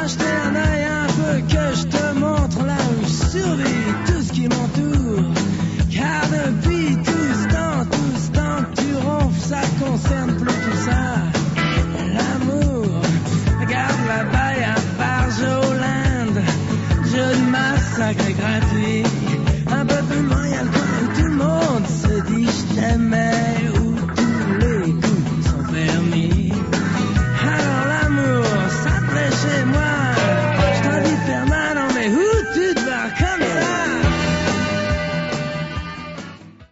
jeter un œil un peu, que je te montre là où je survis tout ce qui m'entoure. Car depuis tout ce temps que tu ronfles, ça concerne plus tout ça. L'amour, regarde là-bas, y'a Barjolande, jeu de massacre gratuit. Un peu plus loin, y'a le coin où tout le monde se dit je t'aimais.